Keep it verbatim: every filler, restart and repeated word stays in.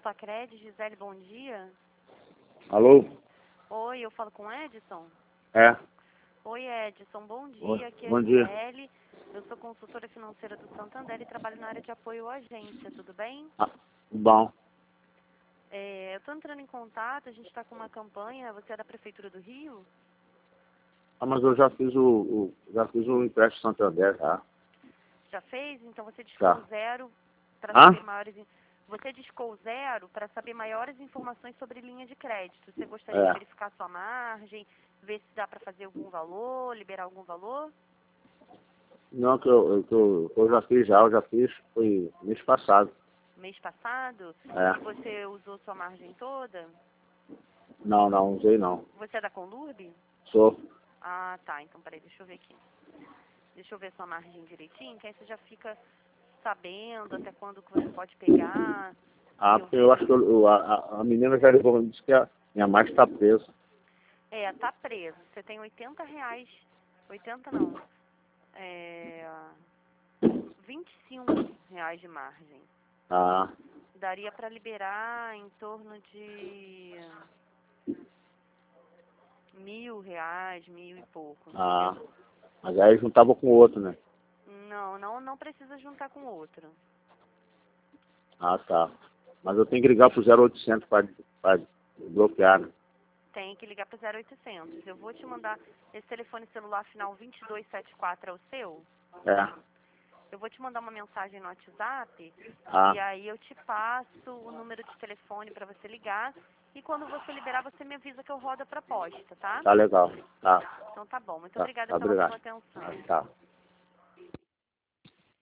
Sacredi, Gisele, bom dia. Alô? Oi, eu falo com Edson? É. Oi, Edson, bom dia. Oi, Aqui é bom a dia. Gisele. Eu sou consultora financeira do Santander e trabalho na área de apoio à agência, tudo bem? Ah, bom. É, eu estou entrando em contato, a gente está com uma campanha, você é da Prefeitura do Rio? Ah, mas eu já fiz o, o já fiz o empréstimo Santander, tá? Já fez? Então você discou Já. zero para Hã? saber maiores... in- Você discou zero para saber maiores informações sobre linha de crédito. Você gostaria de É. verificar sua margem, ver se dá para fazer algum valor, liberar algum valor? Não, que eu, eu, que eu, que eu já fiz já, eu já fiz, foi mês passado. Mês passado? É. E você usou sua margem toda? Não, não, usei não. Você é da Conlurb? Sou. Ah, tá. Então, peraí, deixa eu ver aqui. Deixa eu ver sua margem direitinho, que aí você já fica sabendo até quando que você pode pegar. Ah, E eu porque eu vejo... acho que eu, a, a a menina já levou, disse que a minha margem está presa. É, tá preso. Você tem oitenta reais... oitenta não. É... vinte e cinco reais de margem. Ah, Daria para liberar em torno de mil reais, mil e pouco, ah. entendeu? Mas aí juntava com o outro, né? Não, não, não precisa juntar com outro. Ah, tá. Mas eu tenho que ligar pro zero oitocentos para bloquear, né? Tem que ligar para zero oitocentos. Eu vou te mandar esse telefone celular final vinte e dois setenta e quatro, é o seu? É. Eu vou te mandar uma mensagem no WhatsApp Ah, e aí eu te passo o número de telefone para você ligar. E quando você liberar, você me avisa que eu rodo a proposta, tá? tá legal. Tá, Então tá bom. Muito tá, obrigada tá, pela obrigado. sua atenção. Tá.